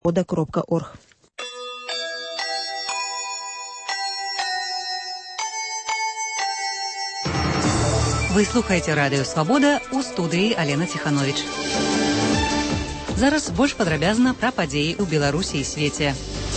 Свобода.орг. Вы слухаете радыё «Свабода», у студыі Алена Ціхановіч. Зараз больш падрабязна пра падзеі ў Беларусі і свеце.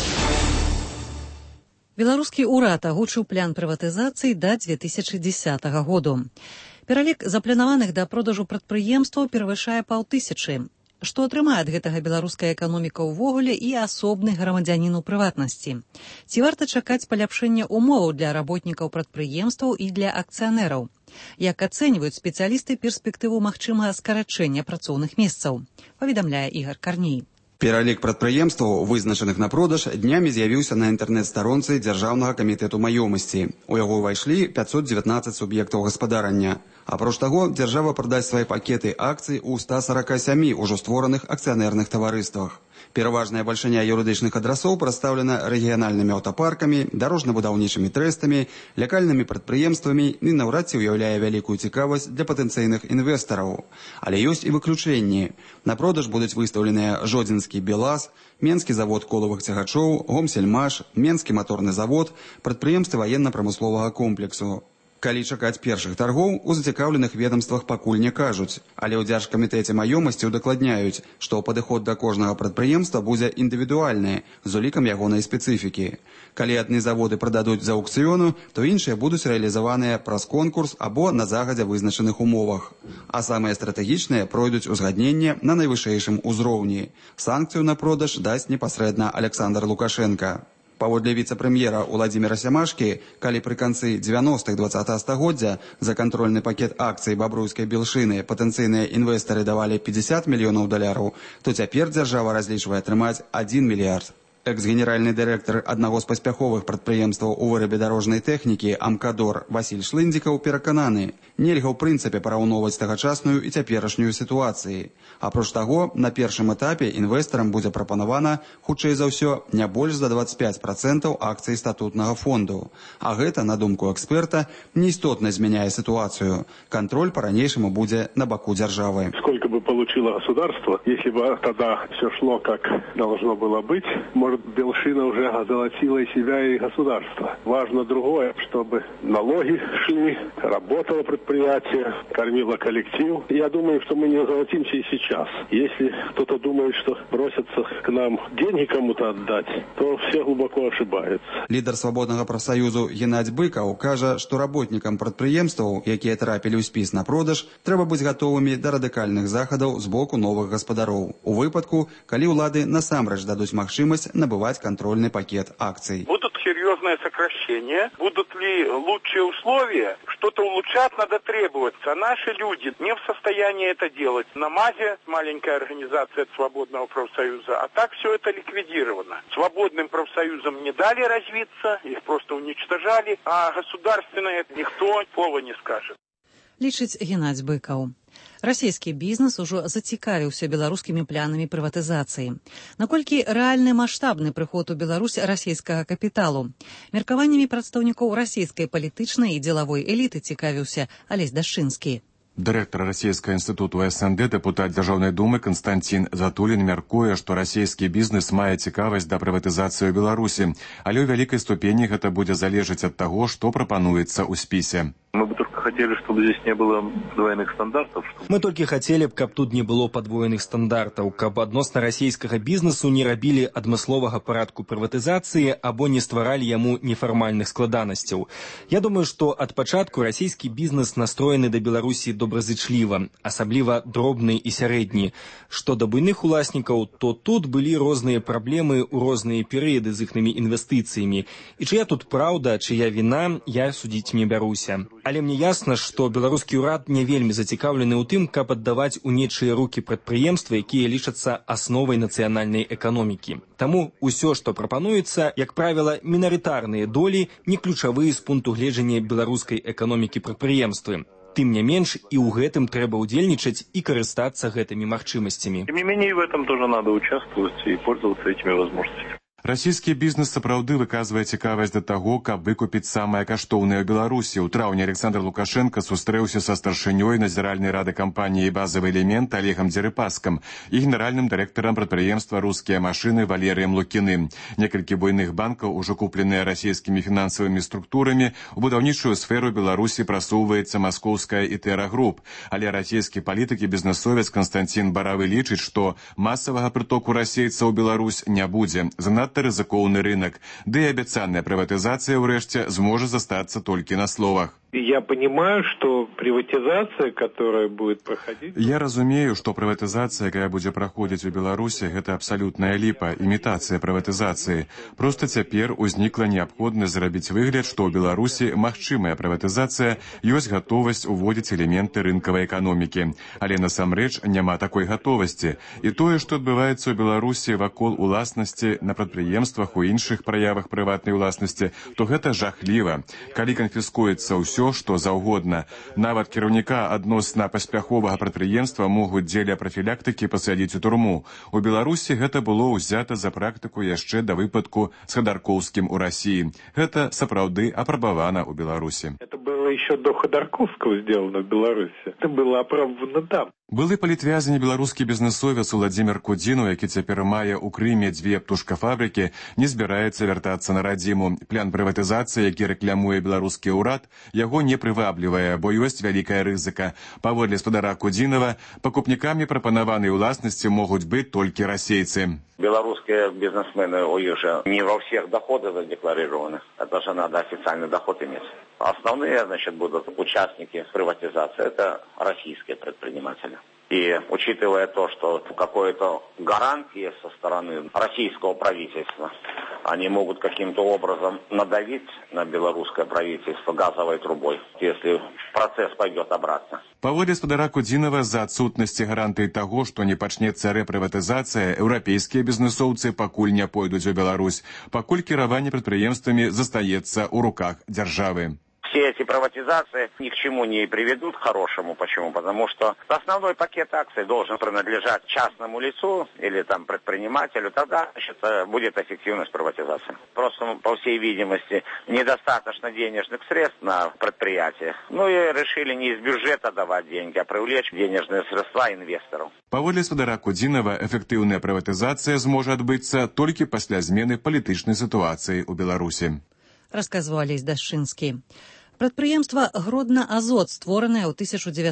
Беларускі ўрад агучыў план прыватызацыі да 2010 году. Пералік запланаваных да продажу прадпрыемстваў перавышае 500. Што атрымае ад гэтага беларуская эканоміка ўвогуле і асобны грамадзянін у прыватнасці? Ці варта чакаць паляпшэння умоваў для работнікаў прадпрыемстваў і для акцыянераў? Як ацэньваюць спецыялісты перспектыву магчымага скарачэння працоўных месцаў? Паведамляе Ігор Карней. Пералік прадпрыемстваў, вызначаных на продаж, днямі з'явіўся на інтэрнэт-старонцы Дзяржаўнага камітэту маёмасці. У яго ўвайшлі 519 суб'ектаў гаспадарання. Апроч таго, дзяржава прадасць свае пакеты акцый у 147 ужо створаных акцыянерных таварыствах. Пераважная бальшыня юрыдычных адрасоў прадстаўлена рэгіянальнымі аўтапаркамі, дарожна-будаўнічымі трэстамі, лякальнымі прадпрыемствамі і наўрад ці ўяўляе вялікую цікавасць для патэнцыйных інвестараў. Але ёсць і выключэнні. На продаж будуць выстаўленыя Жодзінскі БелАЗ, Менскі завод колавых цягачоў, Гомсельмаш, Менскі маторны завод, прадпрыемствы ваенна-прамысловага комплексу. Калі чакаць першых таргоў, у зацікаўленых ведамствах пакуль не кажуць, але ў Дзяржкамітэце маёмасці удакладняюць, што падыход да кожнага прадпрыемства будзе індывідуальны, з улікам ягонай спецыфікі. Калі адны заводы прададуць з аўкцыёну, то іншыя будуць рэалізаваныя праз конкурс або на загадзя вызначаных умовах. А самыя стратэгічныя пройдуць узгадненне на найвышэйшым узроўні. Санкцыю на продаж дасць непасрэдна Александр Лукашенка. Паводле віцэ-прэм'ера Уладзіміра Сямашкі, калі пры канцы 90-х 20-го стагоддзя за кантрольны пакет акцый бабруйскай белшыны патэнцыйныя інвестары давалі 50 мільёнаў даляраў, то цяпер дзяржава разлічвае атрымаць 1 мільярд. Экс-генеральны дырэктар аднаго з паспяховых прадпрыемстваў у вырабе дарожнай тэхнікі «Амкадор» Васіль Шлындзікаў перакананы, нельга ў прынцыпе параўноўваць тагачасную і цяперашнюю сітуацыі. Апроч таго, на першым этапе інвестарам будзе прапанавана, хутчэй за ўсё, не больш за 25% акцый статутнага фонду. А гэта, на думку эксперта, неістотна змяняе ситуацию. Контроль по-ранейшему будет на боку державы. Сколько бы получило государство, если бы тогда все шло как должно было быть, может, Белшина уже озолотила и себя, и государство. Важно другое, чтобы налоги шли, работало предприятие, кормило коллектив. Я думаю, что мы не озолотимся и сейчас. Если кто-то думает, что бросятся к нам деньги кому-то отдать, то все глубоко ошибаются. Лідар свабоднага прафсаюзу Геннадзь Быкаў кажа, што работнікам прадпрыемстваў, якія трапілі ў спіс на продаж, трэба быць гатовымі да радыкальных захадаў з боку новых гаспадароў. У выпадку, калі ўлады насамрэч дадуць магчымасць набывать контрольный пакет акций. Будут серьезные сокращения, будут ли лучшие условия, что-то улучшать надо требоваться. А наши люди не в состоянии это делать. На МАЗе маленькая организация свободного профсоюза, а так все это ликвидировано. Свободным профсоюзам не дали развиться, их просто уничтожали, а государственное никто слова не скажет. Лічыць Геннадзь Быкаў. Расійскі бізнес ужо зацікавіўся беларускімі планамі прыватызацыі. Наколькі рэальны маштабны прыход у Беларусь расійскага капіталу? Меркаваннямі прадстаўнікоў расійскай палітычнай і дзелавой эліты цікавіўся Алесь Дашчынскі. Дырэктар расійскага інстытуту СНД, дэпутат Дзяржаўнай думы Канстантин Затулін мяркуе, што расійскі бізнес мае цікавасць да прыватызацыі ў Беларусі, але ў вялікай ступені гэта будзе залежаць ад таго, што прапануецца ў спісе. Мы бы только хотели, чтобы здесь не было двойных стандартов. Мы только хотели, каб тут не было подвоенных стандартаў, каб адносна расійскага бізнесу не рабілі адмысловага парадку прыватызацыі або не стваралі яму нефармальных складанасцяў. Я думаю, што ад пачатку расійскі бізнес настроены да Беларусі добразычліва, асабліва дробны і сярэдні. Што да буйных уласнікаў, то тут былі розныя праблемы ў розныя перыяды з іхнымі інвестыцыямі. І чыя тут праўда, чыя віна, я судзіць не бяруся. Але мне ясна, што беларускі ўрад не вельмі зацікаўлены ў тым, каб аддаваць у нечыя рукі прадпрыемствы, якія лічацца асновай нацыянальнай эканомікі. Таму ўсё, што прапануецца, як правіла, мінарытарныя долі, не ключавыя з пункту гледжання беларускай эканомікі прадпрыемствы. Тым не менш, і ў гэтым трэба ўдзельнічаць і карыстацца гэтымі магчымасцямі. Тем не менее, в этом тоже надо участвовать и пользоваться этими возможностями. Расійскі бізнес сапраўды выказвае цікавасць да таго, каб выкупіць самае каштоўнае ў Беларусі. У траўні Александр Лукашенко сустрэўся са старшынёй назіральнай рады кампаніі «Базавы элемент» Олегам Дзерыпаскам і генеральным дырэктарам прадпрыемства «Рускія машыны» Валерыем Лукіным. Некалькі буйных банкаў, ужо купленыя расійскімі фінансавымі структурамі, у будаўнічую сферу Беларусі прасоўваецца маскоўская «Ітэра Груп». Але расійскі палітык і бізнесовец Константин Баравы лічыць, што масавага прытоку расейцаў у Беларусь не будзе. Занадта рызыкоўны рынок, ды і абяцаная прыватызацыя ўрэшце зможа застацца толькі на словах. Я понимаю, что приватизация, которая будет проходить... Я разумею, што прыватызацыя, якая будзе праходзіць у Беларусі, гэта абсалютная ліпа, імітацыя прыватызацыі. Проста цяпер узнікла неабходнасць зрабіць выгляд, што ў Беларусі магчымая прыватызацыя, ёсць гатовасць уводзіць элементы рынкавай эканомікі. Але насамрэч няма такой гатовасці. І тое, што адбываецца ў Беларусі вакол уласнасці на прадпрыемствах, у іншых праявах прыватнай уласнасці, то гэта жахліва. Калі канфіскуецца ўсё, што заўгодна. Нават кіраўніка адносна паспяховага прадпрыемства могуць дзеля прафілактыкі пасадзіць у турму. У Беларусі гэта было ўзята за практыку яшчэ да выпадку з Ходорковскім у Расіі. Гэта сапраўды апрабавана ў Беларусі. Это было еще до Ходорковского сделано в Беларуси. Это было опробовано там. Былы палітвязень беларускі бізнесовец Владзімір Кудзінаў, які цяпер мае ў Крыме 2 птушкафабрыкі, не збіраецца вяртацца на радзіму. План прыватызацыі, які рэклямуе беларускі ўрад, яго не прываблівае, бо ёсць вялікая рызыка. Паводле спадара Кудзінава, пакупнікамі прапанаванай уласнасці могуць быць толькі расейцы. Белорусские бизнесмены у них же не во всех доходы задекларированы. Это же надо официальный доход иметь. Основные, будут участники приватизации. Это российские предприниматели. И учитывая то, что какой-то гарантии со стороны российского правительства, они могут каким-то образом надавить на белорусское правительство газовой трубой, если процесс пойдет обратно. Паводле спадара Кудзінава, з-за адсутнасці гарантый таго, што не пачнецца рэпрыватызацыя, еўрапейскія бізнесоўцы пакуль не пойдуць у Беларусь, пакуль кіраванне прадпрыемствамі застаецца ў руках дзяржавы. Все эти приватизации ни к чему не приведут хорошему. Почему? Потому что основной пакет акций должен принадлежать частному лицу или предпринимателю. Тогда будет эффективность приватизации. Просто, по всей видимости, недостаточно денежных средств на предприятиях. И решили не из бюджета давать деньги, а привлечь денежные средства инвесторов. Паводле спадара Кудзінава, эфектыўная прыватызацыя зможа адбыцца толькі пасля змены палітычнай сітуацыі ў Беларусі. Расказваў Алесь Дашчынскі. Прадпрыемства «Гродна-Азот», створанае ў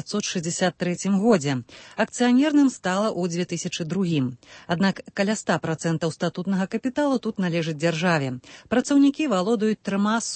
1963 годзе. Акцыянерным стала ў 2002. Аднак каля 100% статутнага капіталу тут належыць дзяржаве. Працаўнікі валодаюць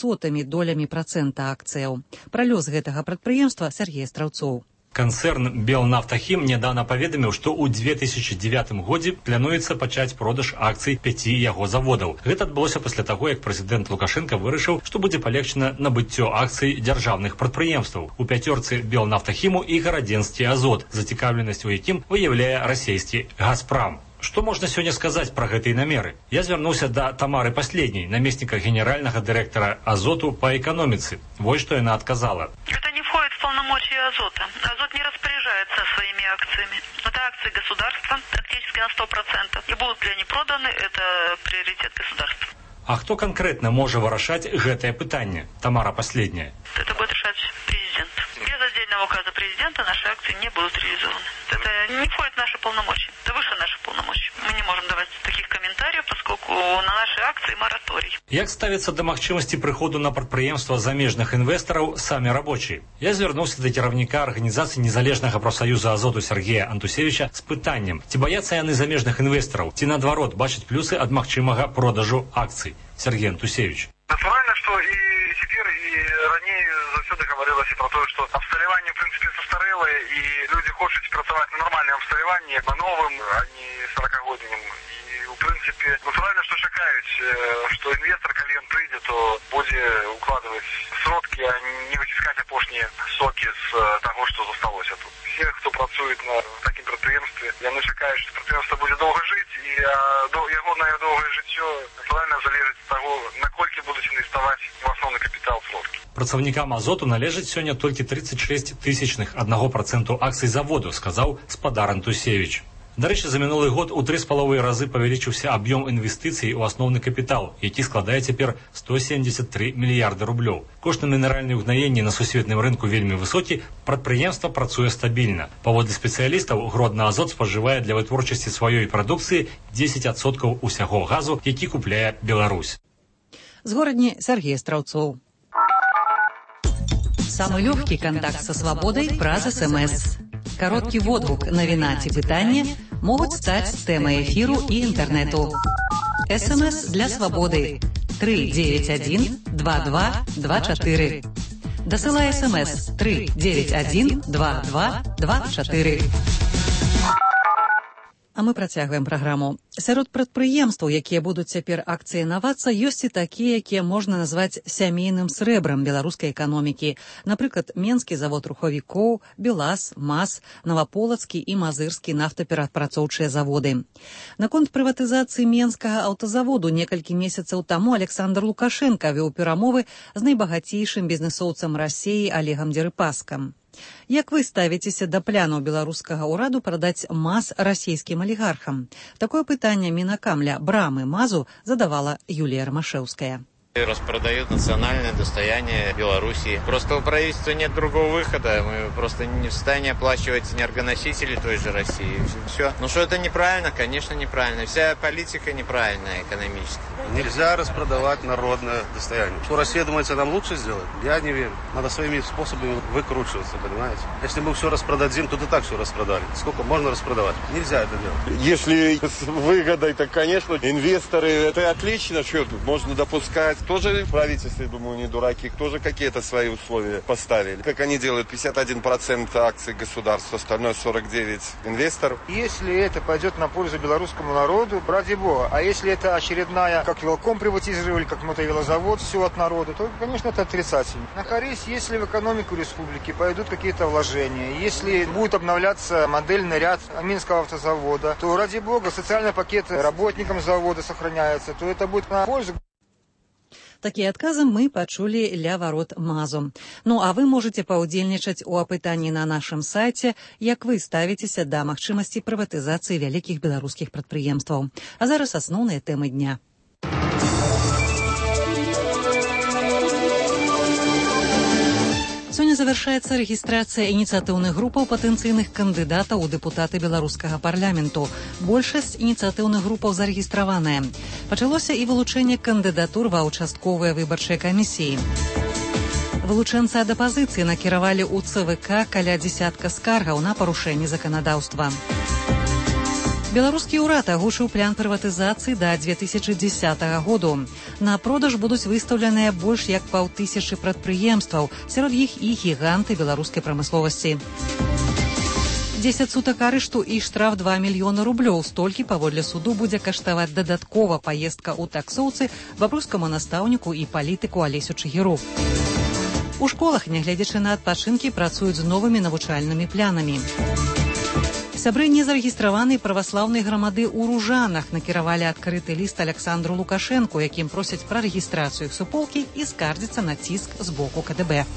0,03% акцыяў. Пра лёс гэтага прадпрыемства Сергей Страўцоў. Канцэрн «Белнафтахім» недавно паведаміў, што ў 2009 годзе плануецца пачаць продаж акцый 5 яго заводаў. Гэта адбылося пасля таго, як прэзідэнт Лукашенко вырашыў, што будзе палегчана набыццё акцый дзяржаўных прадпрыемстваў. У пяцёрцы «Белнафтахіму» і «Гарадзенскі Азот», зацікаўленасць у якім выяўляе расійскі «Газпрам». Што можна сёння сказаць пра гэтыя намеры? Я звярнуўся да Тамары Паследняй, намесніка генеральнага дырэктара «Азоту» па эканоміцы. Вось што яна адказала. Это не входит в полномочия «Азота». «Азот» не распоряжается своими акциями. Это акции государства, практически на 100%. И будут ли они проданы, это приоритет государства. А хто канкрэтна можа вырашаць гэтае пытанне? Тамара Паследняя. Это будет решать президент. Без отдельного указа президента наши акции не будут реализованы. Это не входит в наши полномочия. Это выше наших полномочий. Мы не можем давать таких комментариев, поскольку на наши акции мораторий. Як ставіцца да магчымасці прыходу на прадпрыемства замежных інвестараў самі рабочыя? Я звярнуўся да кіраўніка арганізацыі незалежнага прафсаюза «Азоту» Сергея Антусевича з пытаннем, ці баяцца яны замежных інвестараў, ці наадварот бачаць плюсы ад магчымага продажу акцый. Сергей Антусевич. Натурально, что и теперь, и ранее завсёды говорилось про то, что абсталяванне, в принципе, састарэлае, и люди хочуць працаваць на нормальным абсталяванні, на новым, а не 40-годнім. И, в принципе, натурально, что чакаюць, что инвестор, калі ён прыйдзе, то будзе укладывать сродки, а не выціскаць апошнія соки з того, что засталося тут. Все, кто працует на такім прадпрыемстве, яны чакаюць, што прадпрыемства будзе доўга жыць, і ягонае доўгае жыццё натуральна залежыць ад таго, наколькі будуць інвеставаць у асноўны капітал сродкі. Працаўнікам «Азоту» належыць сёння толькі 36 000% акцый заводу, сказаў спадар Антусевич. Дарэчы, за мінулы год у 3,5 разы павялічыўся аб'ём інвестыцый у асноўны капітал, які складае цяпер 173 мільярды рублёў. Кошт на мінеральныя ўгнаенні на сусветным рынку вельмі высокі, прадпрыемства працуе стабільна. Паводле спецыялістаў, Гродна-Азот спажывае для вытворчасці сваёй прадукцыі 10% усяго газу, які купляе Беларусь. З горадні Сергей Страўцоў. Самы лёгкі кантакт са свабодай праз СМС. Кароткі водгук, навіна ці пытанне могуць стаць тэмай эфіру і інтэрнэту. СМС для свабоды 391 22 24. Дасылай СМС 391 22 24. А мы працягваем праграму. Сярод прадпрыемстваў, якія будуць цяпер акцыянавацца, ёсць і такія, якія можна назваць сямейным срэбрам беларускай эканомікі. Напрыклад, Менскі завод рухавікоў, БелАЗ, МАЗ, Наваполацкі і Мазырскі нафтаперапрацоўчыя заводы. Наконт прыватызацыі Менскага аўтазаводу некалькі месяцаў таму Александр Лукашенка вёў перамовы з найбагацейшым бізнесоўцам Расіі Олегам Дерипаскам. Як вы ставіцеся да планаў беларускага ўраду прадаць МАЗ расійскім алігархам? Такое пытанне Мінакамля брамы МАЗу задавала Юлія Ромашевская. Распродают национальное достояние Беларуси. Просто у правительства нет другого выхода. Мы просто не в состоянии оплачивать энергоносители той же России. Все. Ну что это неправильно? Конечно, неправильно. Вся политика неправильная экономическая. Нельзя распродавать народное достояние. Что Россия думается нам лучше сделать? Я не верю. Надо своими способами выкручиваться, понимаете? Если мы все распродадим, то и так все распродали. Сколько можно распродавать? Нельзя это делать. Если с выгодой, то, конечно, инвесторы, это отлично, что можно допускать. Тоже правительство, я думаю, не дураки, тоже какие-то свои условия поставили. Как они делают, 51% акций государства, остальное 49% инвесторов. Если это пойдет на пользу белорусскому народу, ради бога. А если это очередная, как Велком приватизировали, как мотовелозавод, все от народа, то, конечно, это отрицательно. На корысть, если в экономику республики пойдут какие-то вложения, если будет обновляться модельный ряд Минского автозавода, то, ради бога, социальные пакеты работникам завода сохраняются, то это будет на пользу. Такія адказы мы пачулі ля варот МАЗу. Ну, а вы можете паўдзельнічаць у апытанні на нашым сайце, як вы ставіцеся да магчымасці прыватызацыі вялікіх беларускіх прадпрыемстваў. А зараз асноўныя тэмы дня. Сёння завяршаецца рэгістрацыя ініцыятыўных групаў патэнцыйных кандыдатаў у дэпутаты беларускага парламенту. Большасць ініцыятыўных групаў зарэгістраваная. Пачалося і вылучэнне кандыдатур ва ўчастковыя выбарчыя камісіі. Вылучэнцы ад апазіцыі накіравалі ў ЦВК каля дзесятка скаргаў на парушэнне заканадаўства. Беларускі ўрад агучыў план прыватызацыі да 2010 году. На продаж будуць выстаўленыя больш як 500 прадпрыемстваў, сярод іх і гіганты беларускай прамысловасці. 10 сутак арышту і штраф 2 мільёны рублёў. Столькі паводле суду будзе каштаваць дадаткова паездка ў таксоўцы бабруйскаму настаўніку і палітыку Алесю Чыгіру. У школах, нягледзячы на адпачынкі, працуюць з новымі навучальнымі планамі. Сябры незарэгістраванай праваслаўнай грамады ў Ружанах накіравалі адкрыты ліст Александру Лукашэнку, якім просяць пра рэгістрацыю іх суполкі і скардзяцца на ціск з боку КДБ.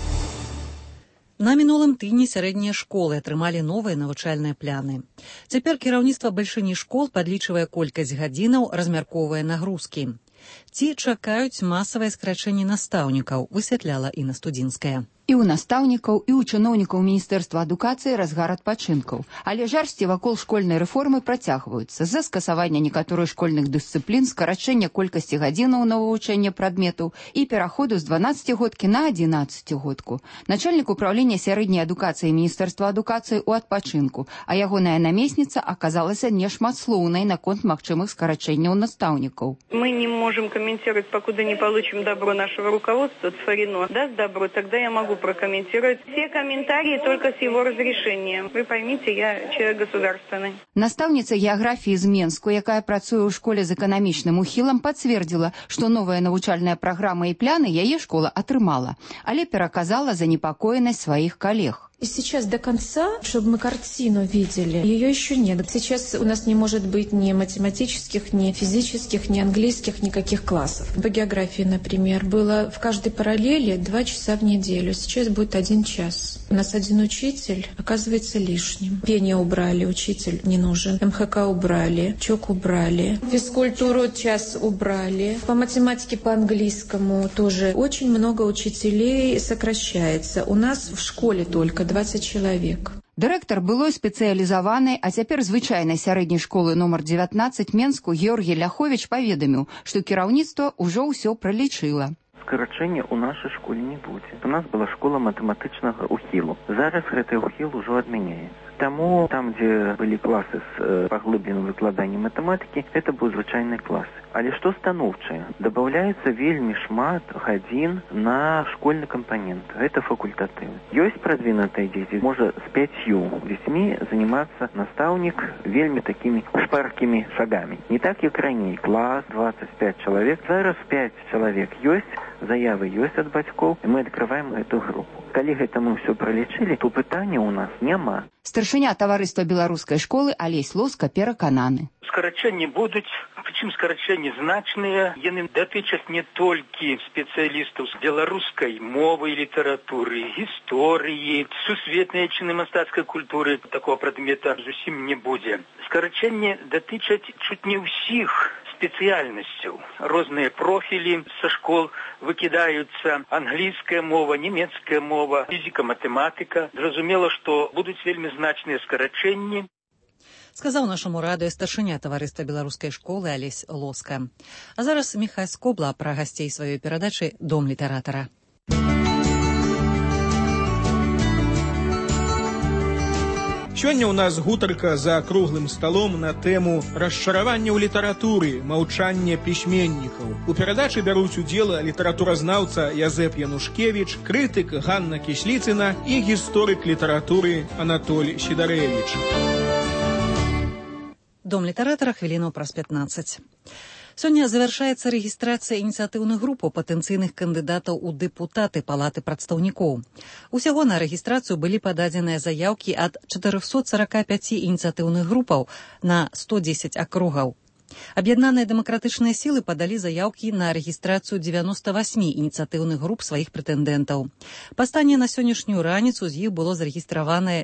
На мінулым тыдні сярэднія школы атрымалі новыя навучальныя пляны. Цяпер кіраўніцтва бальшыні школ падлічвае колькасць гадзінаў, размяркоўвае нагрузкі. Ці чакаюць масавае скарачэнне настаўнікаў, высвятляла Інна Студзінская. І ў настаўнікаў, і ў чыноўнікаў Міністэрства адукацыі разгар адпачынкаў. Але жарсці вакол школьнай рэформы працягваюцца. З-за скасавання некаторых школьных дысцыплін, скарачэння колькасці гадзінаў на вывучэнне прадметаў і пераходу з 12-годкі на 11-годку. Начальнік управлення сярэдняй адукацыі Міністэрства адукацыі ў адпачынку, а ягоная намесніца аказалася нешматслоўнай наконт магчымых скарачэнняў настаўнікаў. Мы не можем комментировать, покуда не получим добро нашего руководства. Цфарино даст добро, тогда я могу прокомментировать все комментарии только с его разрешением. Вы поймите, я человек государственный. Настаўніца геаграфіі з Менску, якая працуе ў школе з эканамічным ухілам, пацвердзіла, што новая навучальная праграма і пляны яе школа атрымала, але пераказала занепакоенасць сваіх калег. И сейчас до конца, чтобы мы картину видели, ее еще нет. Сейчас у нас не может быть ни математических, ни физических, ни английских, никаких классов. По географии, например, было в каждой параллели 2 часа в неделю. Сейчас будет 1 час. У нас один учитель оказывается лишним. Пение убрали, учитель не нужен. МХК убрали, ЧОК убрали. Физкультуру час убрали. По математике, по английскому тоже очень много учителей сокращается. У нас в школе только 20 человек. Дырэктар былой спецыялізаванай, а цяпер звычайнай сярэдняй школы нумар 19 Менску Георгій Ляховіч паведаміў, што кіраўніцтва ўжо ўсё пралічыла. Скарачэння ў нашай школе не будзе. У нас была школа матэматычнага ўхілу. Зараз гэты ўхіл ужо адмяняецца. Таму там, дзе былі класы з паглыбленым выкладаннем матэматыкі, гэта быў звычайны клас. Але што станоўчае? Дабаўляецца вельмі шмат гадзін на школьны кампанент. Гэта факультатыў. Ёсць прадвінутыя дзеці, можа з 5 дзецьмі занимацца настаўнік вельмі такімі шпаркімі шагамі. Не так, як раней. Клас, 25 чалавек. Зараз 5 чалавек ёсць, заявы ёсць ад бацькоў, і мы адкрываем эту групу. Калі гэта мы ўсё пралічылі, то пытання ў нас няма. Старшыня таварыства беларускай школы Алесь Лоска перакананы. Скарачэнні будуць, прычым скарачэнні значныя. Яны датычаць не толькі спецыялістаў з беларускай мовы і літаратуры, гісторыі, сусветнай чынна-мастацкай культуры. Такого прадмета зусім не будзе. Скарачэнні датычаць чуць не ўсіх спецыяльнасцяў. Розныя профілі са школ выкідаюцца. Англійская мова, нямецкая мова, фізіка, матэматыка. Зразумела, што будуць вельмі значныя скарачэнні. Сказаў нашаму радыё старшыня таварыства беларускай школы Алесь Лоска. А зараз Міхай Скобла пра гасцей сваёй перадачы «Дом літаратара». Сёння ў нас гутарка за круглым сталом на тэму расчаравання ў літаратуры, маўчання пісьменнікаў. У перадачы бяруць удзел літаратуразнаўца Язэп Янушкевіч, крытык Ганна Кісліцына і гісторык літаратуры Анатоль Сідарэвіч. Дом літаратара хвіліну праз 15. Сёння завяршаецца рэгістрацыя ініцыятыўных груп патэнцыйных кандыдатаў у дэпутаты Палаты прадстаўнікоў. Усяго на рэгістрацыю былі пададзеныя заяўкі ад 445 ініцыятыўных групаў на 110 акругаў. Аб'яднаныя дэмакратычныя сілы падалі заяўкі на рэгістрацыю 98 ініцыятыўных груп сваіх прэтэндэнтаў. Па стане на сённяшнюю раніцу з іх было зарэгістраваная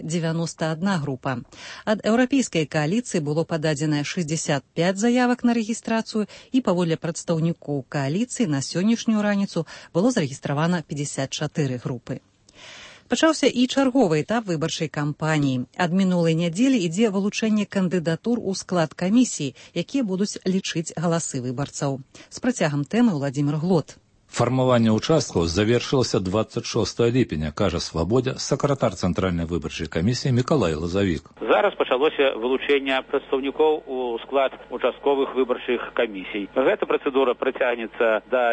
91 група. Ад еўрапейскай кааліцыі было пададзена 65 заявак на рэгістрацыю і паводле прадстаўнікоў кааліцыі на сённяшнюю раніцу было зарэгістравана 54 групы. Пачаўся і чарговы этап выбарчай кампаніі. Ад минулай нядзелі ідзе вылучэнне кандыдатур у склад камісіі, якія будуць лічыць галасы выбарцаў. З працягам тэмы Владзімір Глот. Фармаванне ўчасткаў завершылася 26 ліпеня, кажа Свабодзе, сакратар Цэнтральнай выбарчай камісіі Мікалай Лазавік. Зараз пачалося вылучэнне прадстаўнікоў у склад участковых выбарчых камісій. Гэта працэдура працягнецца до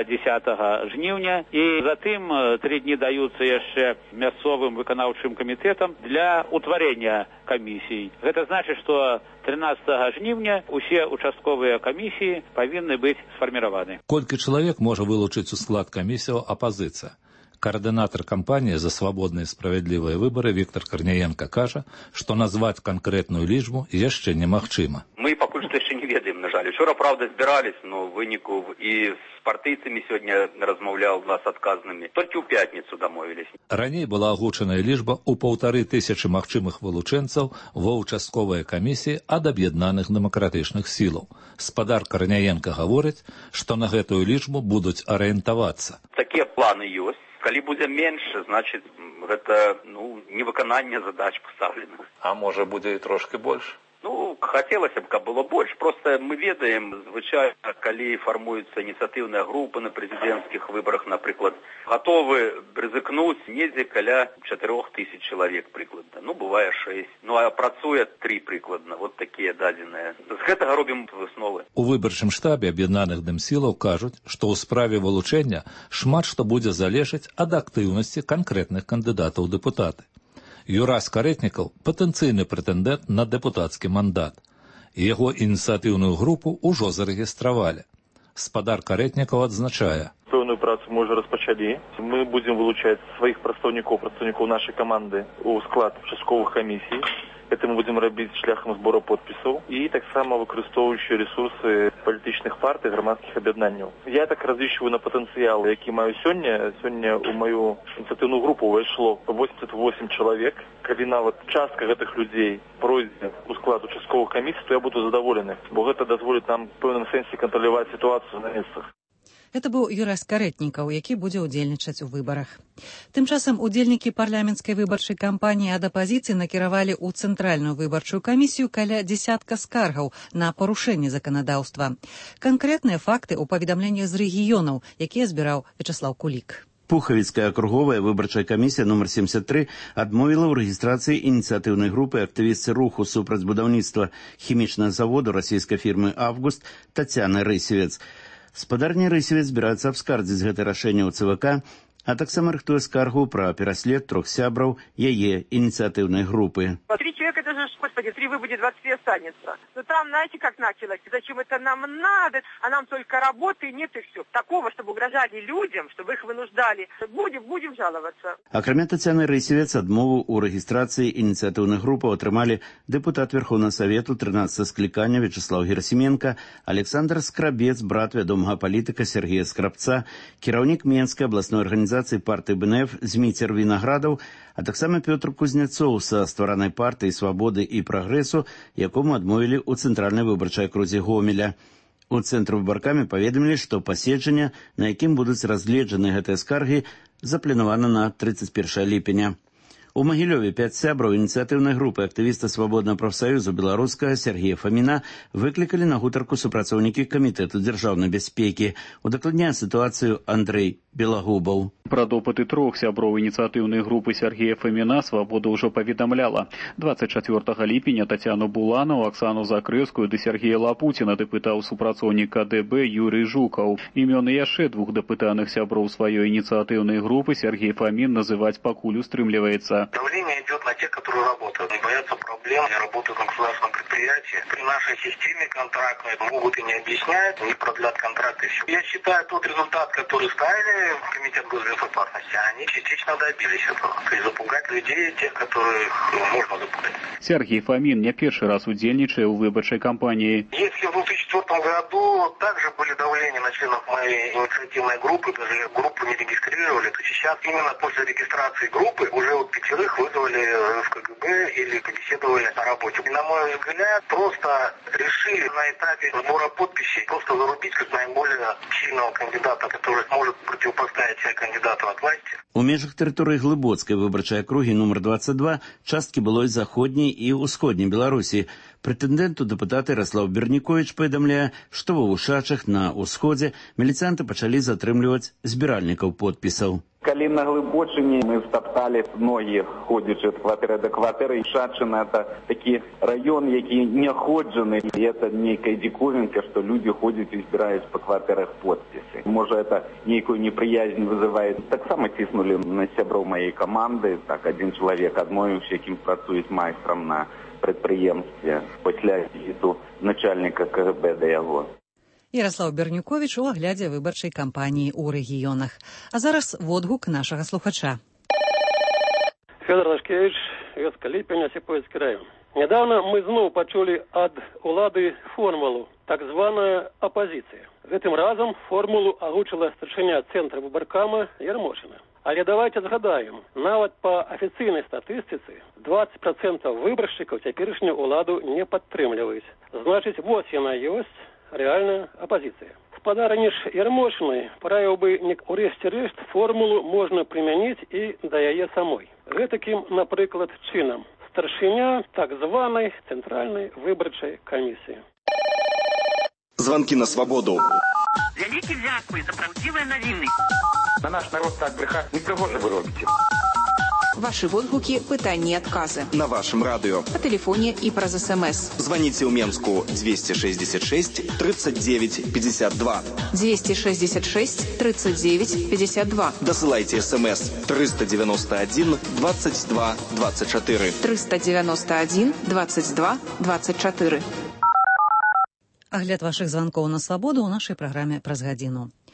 10 жніўня і затым 3 дні даюцца яшчэ мясцовым выканаўчым камітэтам для утварэння камісій. Гэта значыць, што 13 жніўня усе участковыя камісіі павінны быць сфарміраваны. Колькі чалавек можа вылучыць у склад камісіяў апазіцыя? Координатор кампании «За свободные и справедливые выборы» Виктор Корняенко кажа, што назваць канкрэтную лічбу яшчэ немагчыма. Мы пакуль што яшчэ не ведаем, на жаль. Учора, правда, збірались, но выніку і з партыйцамі сёння размаўляў з адказнымі. Толькі ў пятніцу дамовілись. Раней была агучаная лічба ў 1500 магчымых вылучэнцаў ва ўчастковыя камісіі ад аб'яднаных дэмакратычных сілаў. Спадар Корняенко гаворыць, што на гэтую лічбу будуць арыентавацца. Такія планы ёсць. Калі будзе менш, значыць, гэта невыкананне задач пастаўлена. А можа будзе і трошки больш? Хацелася б, каб было больш. Просто мы ведаем, звычайна, калі фармуюцца ініцыятыўныя групы на прэзідэнцкіх выбарах, напрыклад, гатовы рызыкнуць недзе каля 4000 чалавек прыкладна. Бывае 6. А працуе 3 прыкладна. Вот такія дадзеныя. З гэтага робім высновы. У выбарчым штабе аб'яднаных дэмсілаў кажуць, што ў справе вылучэння шмат што будзе залежаць ад актыўнасці канкрэтных кандыдатаў у дэпутаты. Юрас Карэтнікаў – патэнцыйны прэтэндэнт на дэпутацкі мандат. Яго ініцыятыўную групу ўжо зарэгістравалі. Спадар Карэтнікаў адзначае. Пэўную працу мы ўжо распачалі. Мы будзем вылучаць сваіх прадстаўнікоў нашай каманды ў склад участковых камісій. Гэта мы будзем рабіць шляхам збору подпісаў і таксама выкарыстоўваючы рэсурсы палітычных партый, грамадскіх аб'яднанняў. Я так разлічваю на патэнцыял, які маю сёння. Сёння ў маю ініцыятыўную групу увайшло 88 чалавек. Калі нават частка гэтых людзей пройдзе у склад участковых камісій, то я буду задаволены, бо гэта дазволіць нам в пэўным сэнсе кантраляваць сітуацыю на месцах. Гэта быў Юрай Скарэтнікаў, які будзе ўдзельнічаць у выбарах. Тым часам удзельнікі парламенцкай выбарчай кампаніі ад апазіцыі накіравалі ў Цэнтральную выбарчую камісію каля дзесятка скаргаў на парушэнне заканадаўства. Канкрэтныя факты ў паведамленнях з рэгіёнаў, якія збіраў Вячаслаў Кулік. Пухавіцкая акруговая выбарчая камісія нумар 73 адмовіла ў рэгістрацыі ініцыятыўнай групы актывістцы руху супраць будаўніцтва хімічнага заводу расійскай фірмы «Август» Тацяны Рысевец. Спадарня Рысевец збіраецца абскардзіць гэта рашэнне ў ЦВК, а таксама рыхтуе скаргу пра пераслед 3 сябраў яе инициативной группы. 3 человека, это же, господи, 3 выбудет, 23 останется. Но там, знаете, как началось? Зачем это нам надо? А нам только работы нет и все. Такого, чтобы угрожали людям, чтобы их вынуждали. Будем жаловаться. Акрамя Тацяны Рысевец, адмову у регистрации инициативных групп атрымалі депутат Верховного Совету 13 скликания Вячеслав Герасименко, Александр Скрабец, брат вядомага палітыка Сергея Скрабца, кіраўнік Менскай областной организации партии БНФ Зміцер Виноградов, а таксама Петр Кузнецов са стваранай партыі «Свободы и прогрессу», якому адмовілі ў цэнтральнай выбарчай акрузе Гомеля. У цэнтру выбаркамі паведамілі, што паседжанне, на якім будуць разгледжаны гэтыя скаргі, запланавана на 31 ліпеня. У Магілёве 5 сябраў ініцыятыўнай групы актывіста Свабоднага прафсаюзу беларускага Сергея Фаміна выклікалі на гутарку супрацоўнікі Камітэту дзяржаўнай бяспекі. Удакладняе сітуацыю Андрэй Белагубаў. Пра допыты 3 сяброў ініцыятыўнай групы Сергея Фаміна Свабода ўжо паведамляла. 24 ліпеня Тацяну Буланову, Аксану Закрэўскую ды Сергея Лапуціна дапытаў супрацоўнік КДБ Юрый Жукаў. Імёны яшчэ 2 дапытаных сяброў сваёй ініцыятыўнай групы Сергей Фамін называць пакуль устрымліваецца. Давление идет на тех, которые работают, не боятся проблем, не работают на государственном предприятии. При нашей системе контрактной могут и не объяснять, не продлят контракты. Я считаю, тот результат, который ставили в Комитет госбезопасности, они частично добились этого. То есть запугать людей, тех, которых можно запугать. Сергей Фомин не первый раз удельничал в выборчей кампании. Если в 2004 году также были давления на членов моей инициативной группы, даже группу не регистрировали, то сейчас именно после регистрации группы уже вот 5 вызвали в КГБ или побеседовали о работе. И, на мой взгляд, просто решили на этапе сбора подписей просто зарубить как наиболее сильного кандидата, который сможет противопоставить себя кандидату от власти. У межах тэрыторыі Глыбоцкай выбарчай акругі нумар 22 часткі былой заходняй і ўсходняй Беларусі. Прэтэндэнт у дэпутата Ярослав Берніковіч паведамляе, што ва Ушачах на ўсходзе міліцыянты пачалі затрымліваць збіральнікаў подпісаў. Калі на Глыбочыне мы втаптали ноги, ходячи от кватэры до кватэры, Шачына это такі раён, які не ходжаны, і это нейкая диковинка, что люди ходят и збираюць по кватэрах подписи. Может, это нейкую неприязнь вызывает. Так само тиснули на сяброў моей команды, так один человек адмовіўся, яким працует майстром на предприемстве пасля візіту начальника КГБ до яго. Ярослав Бернюкович у аглядзе выбарчай кампаніі ў рэгіёнах. А зараз водгук нашага слухача. Федор Нашкевич, вёска Ліпень, Осіпоўскі район. Недавно мы зноў пачулі ад улады формулу, так званая апозіцыя. Гэтым разам формулу агучыла старшыня цэнтра выбаркама Ярмошына. Але давайте згадаем, нават па афіцыйнай статыстыцы 20% выбаршчыкаў цяперашнюю уладу не падтрымліваюць. Значыць, вось яна ёсць реальная оппозиция. Спадарыні ж Ярмошынай параіў бы урэшце-рэшт формулу можна прымяніць і да яе самой. Гэтакім, напрыклад, чынам старшыня так званай цэнтральнай выбарчай камісіі. Звонки на свободу. Вялікі дзякуй за правдзівыя навіны. На наш народ так брехать не пригоже вы робите. Ваши водгуки, пытанні, отказы. На вашем радио. По телефоне и праз СМС. Звоните у Менску 266 39 52. 266 39 52. Досылайте СМС 391 22 24. 391 22 24. Агляд вашых званкоў на свабоду ў нашай праграме праз гадзіну.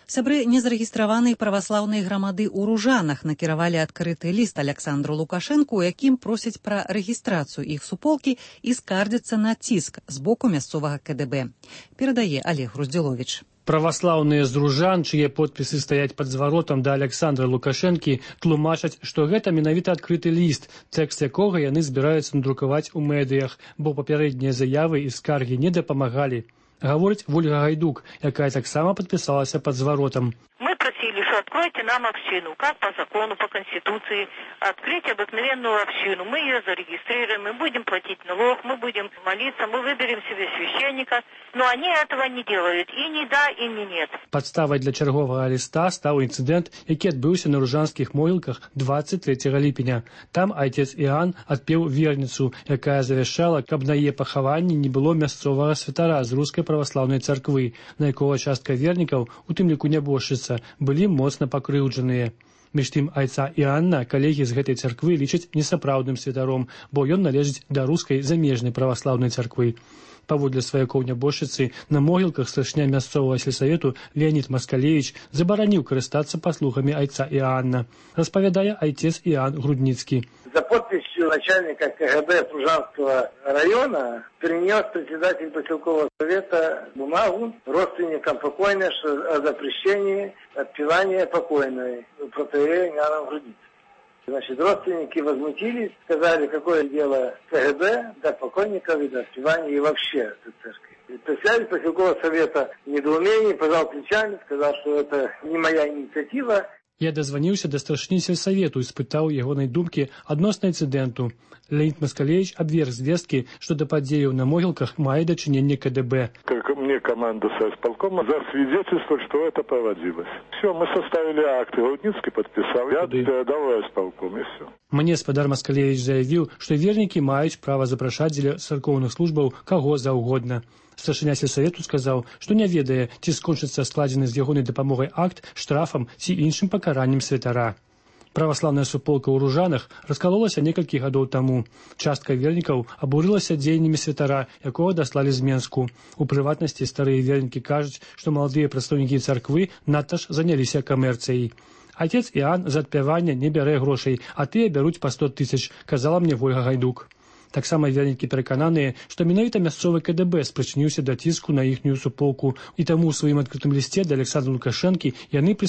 Сябры незарэгістраванай праваслаўнай грамады ў Ружанах накіравалі адкрыты ліст Александру Лукашэнку, у якім просяць пра рэгістрацыю іх суполкі і скардзяцца на ціск з боку мясцовага КДБ. Перадае Олег Груздзіловіч. Праваслаўныя з Ружан, чые подпісы стаяць пад зваротам да Александра Лукашэнкі, тлумачаць, што гэта менавіта адкрыты ліст, тэкст якога яны збіраюцца надрукаваць у медыях, бо папярэднія заявы і скаргі не дапамагалі. Гаворыць Вольга Гайдук, якая таксама падпісалася пад зваротам. Мы просили, что откройте нам общину, как по закону, по Конституции, открыть обыкновенную общину. Мы ее зарегистрируем, мы будем платить налог, мы будем молиться, мы выберем себе священника, но они этого не делают. И не да, и не нет. Падставай для чарговага ліста стаў інцыдэнт, які адбыўся на ружанскіх могілках 23 ліпеня. Там айцец Іан адпеў верніцу, якая завяшчала, каб на яе пахаванні не было мясцовага святара з рускай праваслаўнай царквы, на якога частка вернікаў, у тым ліку нябожчыца, былі моцна пакрыўджаныя. Між тым айца Іанна калегі з гэтай царквы лічаць несапраўдным святаром, бо ён належыць да рускай замежнай праваслаўнай царквы. Паводле сваякоў нябожчыцы, на могілках старшыня мясцовага сельсавету Леонид Маскалевич забараніў карыстацца паслугамі айца Іанна. Распавядае айцец Іан Грудніцкі. За подписью начальника КГБ Ружанского района принес председатель поселкового совета бумагу родственникам покойной о запрещении отпевания покойной протоиерея Иоанна Грудницкого. Значит, родственники возмутились, сказали, какое дело КГБ до покойников и до отпевания и вообще до церкви. Председатель поселкового совета в недоумении пожал плечами, сказал, что это не моя инициатива. Я дазваніўся да старшыні сельсавету і спытаў ягонай думкі адносна інцыдэнту. Леонид Маскалевич обверг звестки, что до падзеяў на могилках мае дачыненне КДБ. Как мне команда соисполкома засвидетельствовала, что это проводилось. Все, мы составили акты, Грудницкий подписал, я передал исполком, и все. Мне спадар Маскалевич заявіў, што вернікі маюць права запрашаць дзеля царкоўных службаў каго заўгодна. Старшыня сельсавету сказаў, што не ведае, ці скончыцца складзены з ягонай дапамогай акт штрафам ці іншым пакараннем святара. Праваслаўная суполка ў Ружанах раскалолася некалькі гадоў таму. Частка вернікаў абурылася дзеяннямі святара, якога даслалі з Менску. У прыватнасці старыя вернікі кажуць, што маладыя прадстаўнікі царквы надта ж заняліся камерцыяй. Отец Іан за адпяванне не бярэ грошай, а тыя бяруць па 100 000, казала мне Вольга Гайдук. Таксама вернікі перакананыя, што менавіта мясцовы КДБ спрычыніўся да ціску на іхнюю суполку, і таму ў сваім адкрытым лісце да Александра Лукашэнкі яны